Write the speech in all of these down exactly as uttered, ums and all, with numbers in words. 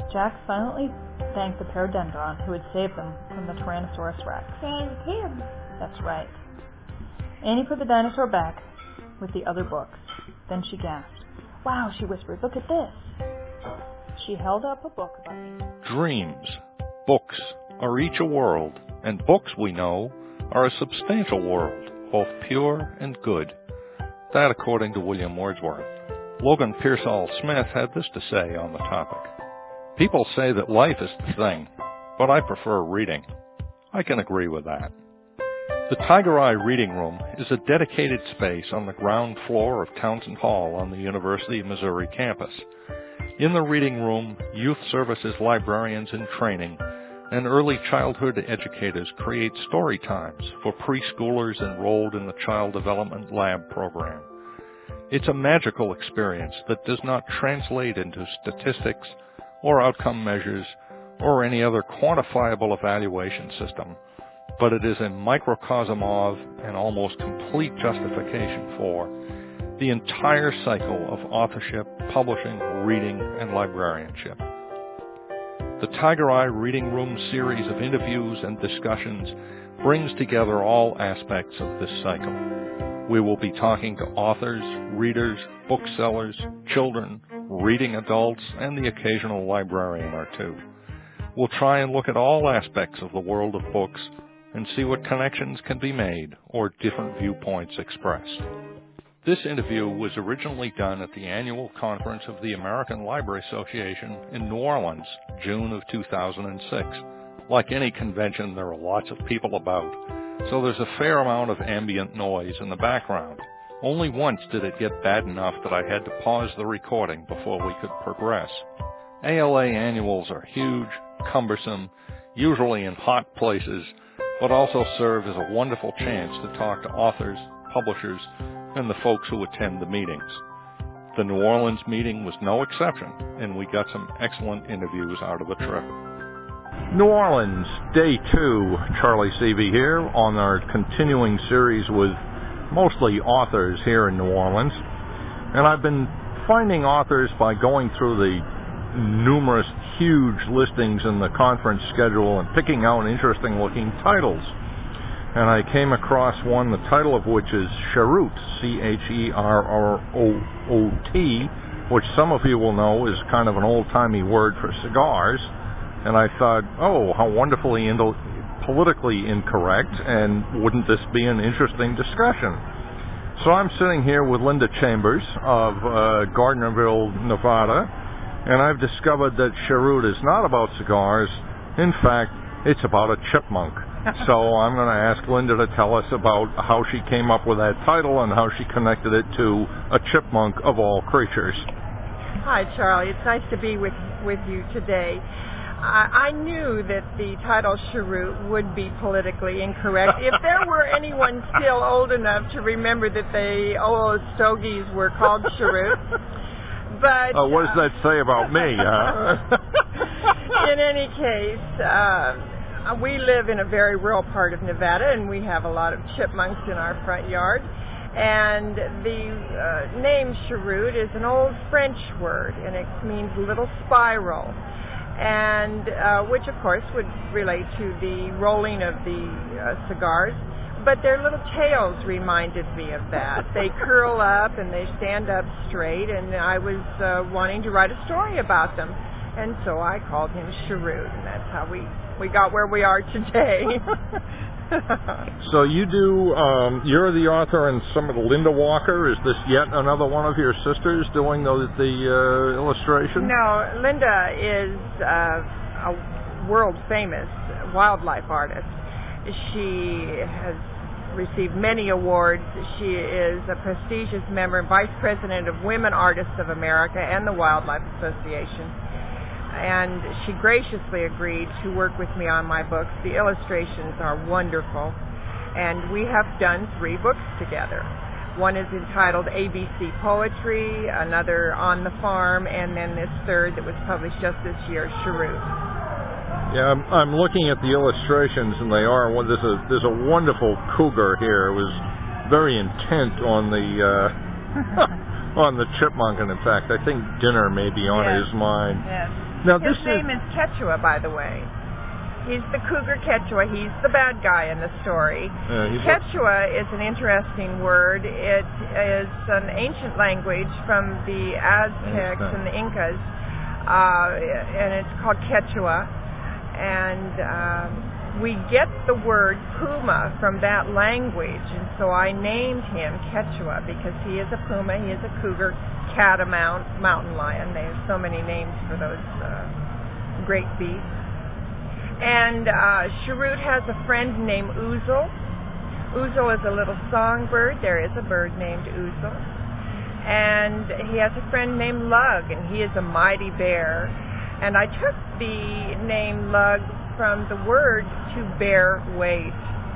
Jack silently thanked the paradendron who had saved them from the Tyrannosaurus Rex. Saved him. That's right. Annie put the dinosaur back with the other books. Then she gasped. Wow, she whispered, look at this. She held up a book about me. Dreams, books, are each a world, and books, we know, are a substantial world, both pure and good. That according to William Wordsworth. Logan Pearsall Smith had this to say on the topic. People say that life is the thing, but I prefer reading. I can agree with that. The Tiger Eye Reading Room is a dedicated space on the ground floor of Townsend Hall on the University of Missouri campus. In the reading room, youth services librarians in training and early childhood educators create story times for preschoolers enrolled in the Child Development Lab program. It's a magical experience that does not translate into statistics or outcome measures or any other quantifiable evaluation system, but it is a microcosm of and almost complete justification for the entire cycle of authorship, publishing, reading, and librarianship. The Tiger Eye Reading Room series of interviews and discussions brings together all aspects of this cycle. We will be talking to authors, readers, booksellers, children, reading adults, and the occasional librarian or two. We'll try and look at all aspects of the world of books and see what connections can be made or different viewpoints expressed. This interview was originally done at the annual conference of the American Library Association in New Orleans, June of two thousand six. Like any convention, there are lots of people about, so there's a fair amount of ambient noise in the background. Only once did it get bad enough that I had to pause the recording before we could progress. A L A annuals are huge, cumbersome, usually in hot places, but also serve as a wonderful chance to talk to authors, publishers, and the folks who attend the meetings. The New Orleans meeting was no exception, and we got some excellent interviews out of the trip. New Orleans, day two. Charlie Seavey here on our continuing series with mostly authors here in New Orleans. And I've been finding authors by going through the numerous huge listings in the conference schedule and picking out interesting looking titles. And I came across one, the title of which is Cheroot, C H E R R O O T, which some of you will know is kind of an old-timey word for cigars. And I thought, oh, how wonderfully into, politically incorrect, and wouldn't this be an interesting discussion? So I'm sitting here with Linda Chambers of uh, Gardnerville, Nevada, and I've discovered that Cheroot is not about cigars. In fact, it's about a chipmunk. So I'm going to ask Linda to tell us about how she came up with that title and how she connected it to a chipmunk of all creatures. Hi, Charlie. It's nice to be with, with you today. I, I knew that the title Cheroot would be politically incorrect. If there were anyone still old enough to remember that the old stogies were called Cheroot. But uh, what does that say about me, huh? In any case, uh, we live in a very rural part of Nevada, and we have a lot of chipmunks in our front yard. And the uh, name Cheroot is an old French word, and it means little spiral, and uh, which, of course, would relate to the rolling of the uh, cigars. But their little tails reminded me of that. They curl up and they stand up straight, and I was uh, wanting to write a story about them. And so I called him Cheroot, and that's how we, we got where we are today. So you do, um, you're the author and some of the Linda Walker. Is this yet another one of your sisters doing the, the uh, illustration? No, Linda is uh, a world-famous wildlife artist. She has received many awards. She is a prestigious member and vice president of Women Artists of America and the Wildlife Association. And she graciously agreed to work with me on my books. The illustrations are wonderful. And we have done three books together. One is entitled A B C Poetry, another On the Farm, and then this third that was published just this year, Cheroot. Yeah, I'm, I'm looking at the illustrations, and they are. Well, there's a there's a wonderful cougar here. It was very intent on the uh, on the chipmunk, and in fact, I think dinner may be on yes. his mind. Yes. Now His this name is, is Quechua, by the way. He's the cougar Quechua. He's the bad guy in the story. uh, he's Quechua is an interesting word. It is an ancient language from the Aztecs Aztec. and the Incas, uh, and it's called Quechua. And um, we get the word puma from that language, and so I named him Quechua because he is a puma, he is a cougar, catamount, mountain lion. There's so many names for those uh, great beasts. And uh, Sherut has a friend named Ouzel. Ouzel is a little songbird. There is a bird named Ouzel. And he has a friend named Lug, and he is a mighty bear. And I took the name Lug from the word to bear weight.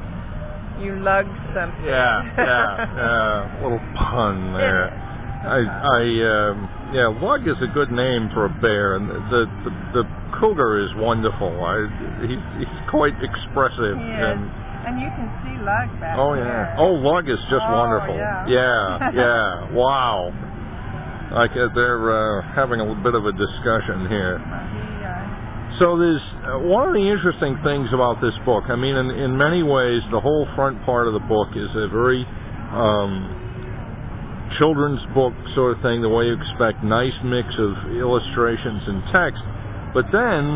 You lug something. yeah, yeah, yeah, little pun there. I, I, um, yeah, Lug is a good name for a bear, and the the, the cougar is wonderful. I, he's he's quite expressive. He is. And, And you can see Lug back oh there. yeah, oh Lug is just Oh, wonderful. yeah. yeah, yeah. Wow. Like uh, they're uh, having a little bit of a discussion here. He, uh, So there's uh, one of the interesting things about this book. I mean, in, in many ways, the whole front part of the book is a very um, children's book sort of thing, the way you expect, nice mix of illustrations and text. But then,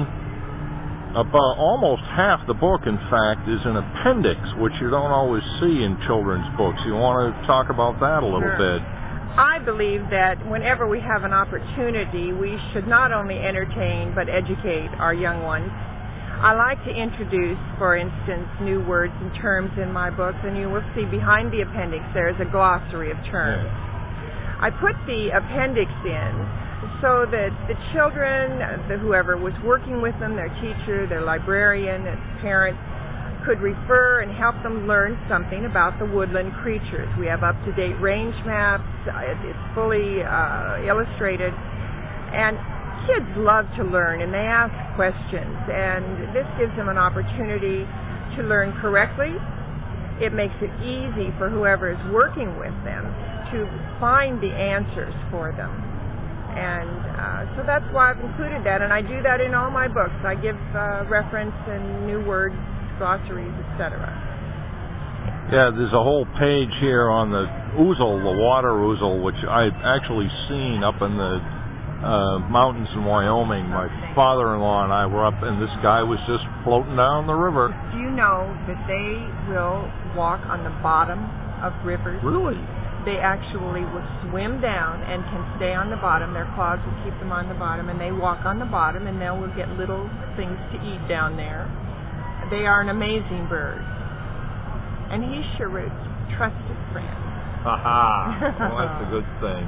about almost half the book, in fact, is an appendix, which you don't always see in children's books. You want to talk about that a little Sure. bit? I believe that whenever we have an opportunity, we should not only entertain but educate our young ones. I like to introduce, for instance, new words and terms in my books, and you will see behind the appendix there is a glossary of terms. Yeah. I put the appendix in so that the children, the whoever was working with them, their teacher, their librarian, their parents, could refer and help them learn something about the woodland creatures. We have up-to-date range maps. It's fully uh, illustrated. And kids love to learn, and they ask questions. And this gives them an opportunity to learn correctly. It makes it easy for whoever is working with them to find the answers for them. And uh, so that's why I've included that. And I do that in all my books. I give uh, reference and new words, glossaries, et cetera. Yeah, there's a whole page here on the ouzel, the water ouzel, which I've actually seen up in the uh, mountains in Wyoming. My father-in-law and I were up, and this guy was just floating down the river. Do you know that they will walk on the bottom of rivers? Really? They actually will swim down and can stay on the bottom. Their claws will keep them on the bottom, and they walk on the bottom, and they will get little things to eat down there. They are an amazing bird. And he's Sherut's trusted friend. Aha! Well, that's a good thing.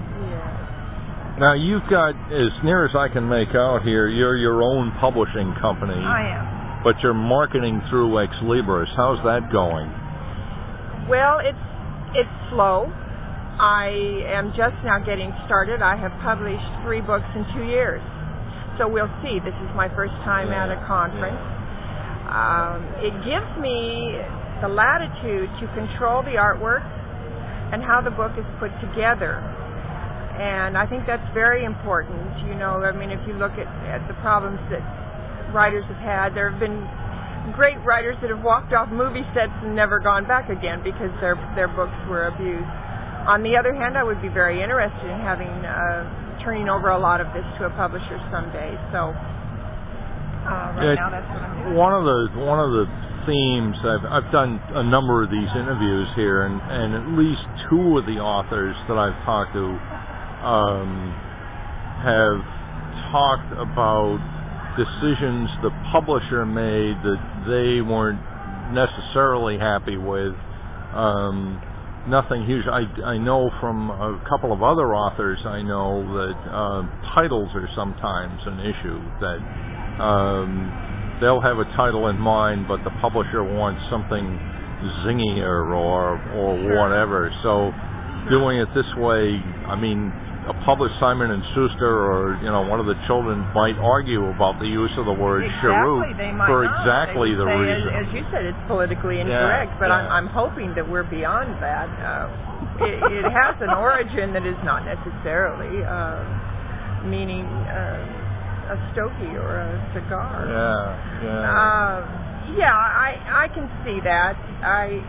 Yes. Now, you've got, as near as I can make out here, you're your own publishing company. I am. But you're marketing through Ex Libris. How's that going? Well, it's it's slow. I am just now getting started. I have published three books in two years. So we'll see. This is my first time Yeah, at a conference. yeah. Um, it gives me the latitude to control the artwork and how the book is put together. And I think that's very important. You know, I mean, if you look at, at the problems that writers have had, there have been great writers that have walked off movie sets and never gone back again because their their books were abused. On the other hand, I would be very interested in having uh, turning over a lot of this to a publisher someday. So uh, right Yeah, now, that's what I'm doing. One of the one of the themes I've I've done a number of these interviews here, and, and at least two of the authors that I've talked to um, have talked about decisions the publisher made that they weren't necessarily happy with. Um, nothing huge. I, I know from a couple of other authors I know that uh, titles are sometimes an issue, that um, they'll have a title in mind, but the publisher wants something zingier or or whatever. So doing it this way, I mean, a published Simon and Schuster or, you know, one of the children might argue about the use of the word Exactly, Sherut they might for not. exactly They would the say, reason. As, as you said, it's politically incorrect, Yeah, but yeah. I'm, I'm hoping that we're beyond that. Uh, it, it has an origin that is not necessarily uh, meaning uh, a stogie or a cigar. Yeah, yeah. Uh, yeah, I I can see that. I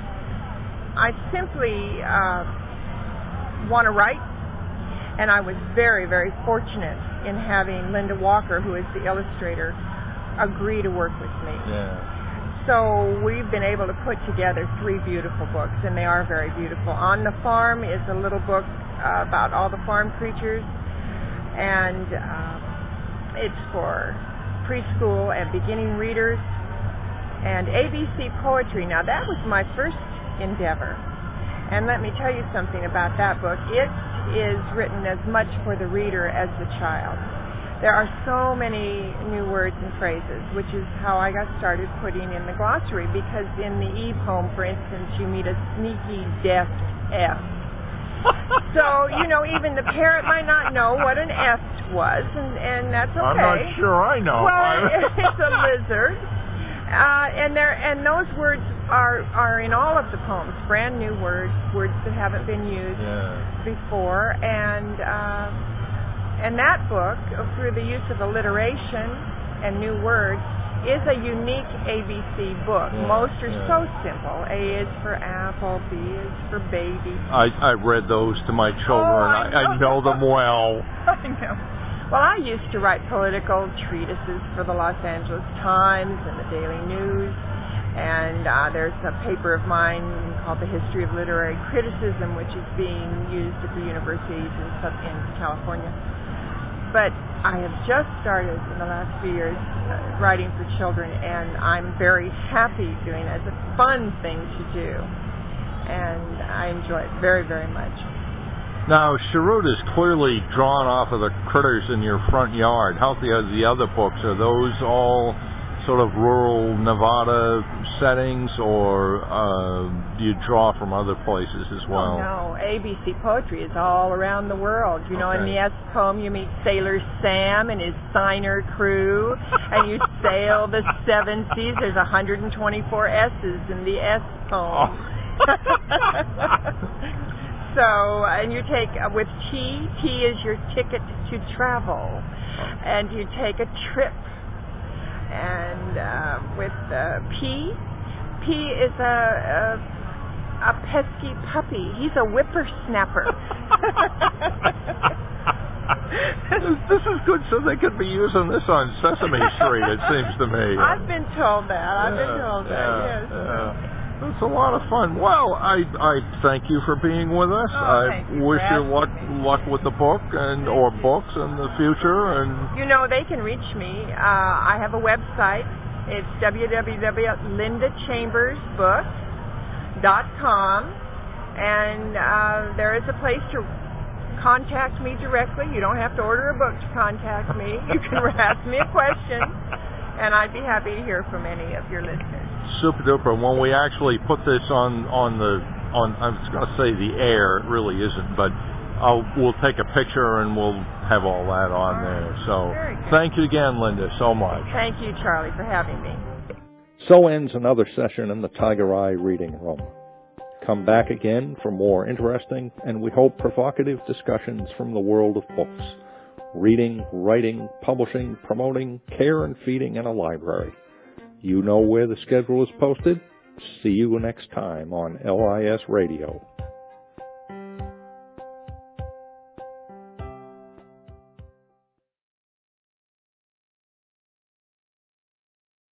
I simply uh, want to write, and I was very, very fortunate in having Linda Walker, who is the illustrator, agree to work with me. Yeah. So we've been able to put together three beautiful books, and they are very beautiful. On the Farm is a little book uh, about all the farm creatures, and uh, it's for preschool and beginning readers. And A B C Poetry, now that was my first endeavor. And let me tell you something about that book. It is written as much for the reader as the child. There are so many new words and phrases, which is how I got started putting in the glossary, because in the E poem, for instance, you meet a sneaky, deft F. So, you know, even the parrot might not know what an F was, and, and that's okay. I'm not sure I know. Well, it's a lizard. Uh, and there, and those words are, are in all of the poems, brand new words, words that haven't been used yeah. before, and... Uh, And that book, through the use of alliteration and new words, is a unique A B C book. Yeah, Most are yeah. so simple. A is for apple, B is for baby. I, I read those to my children. Oh, I, know. I, I know them well. I know. Well, I used to write political treatises for the Los Angeles Times and the Daily News. And uh, there's a paper of mine called The History of Literary Criticism, which is being used at the universities in, in California. But I have just started in the last few years uh, writing for children, and I'm very happy doing it. It's a fun thing to do, and I enjoy it very, very much. Now, Sharut is clearly drawn off of the critters in your front yard. How are the other books? Are those all sort of rural Nevada settings, or uh, do you draw from other places as well? Oh, no. A B C Poetry is all around the world. You know, okay. in the S poem, you meet Sailor Sam and his Signer crew, and you sail the seven seas. There's one hundred twenty-four S's in the S poem. Oh. So, and you take, uh, with T, T is your ticket to travel, and you take a trip. And uh, with uh, P, P is a, a a pesky puppy. He's a whippersnapper. this, this is good, so they could be using this on Sesame Street, it seems to me. I've been told that. I've yeah, been told that, yeah, yes. Yeah. It's a lot of fun. Well, I I thank you for being with us. Oh, I thank you wish for you luck asking me. luck with the book and or books in the future. And You know, they can reach me. Uh, I have a website. It's w w w dot linda chambers books dot com, and uh, there is a place to contact me directly. You don't have to order a book to contact me. You can ask me a question, and I'd be happy to hear from any of your listeners. Super duper. When we actually put this on on the on, I was going to say the air. It really isn't, but I'll, we'll take a picture and we'll have all that on all there. right. So Very good. Thank you again, Linda, so much. Thank you, Charlie, for having me. So ends another session in the Tiger Eye Reading Room. Come back again for more interesting and we hope provocative discussions from the world of books. Reading, writing, publishing, promoting, care and feeding in a library. You know where the schedule is posted? See you next time on L I S Radio.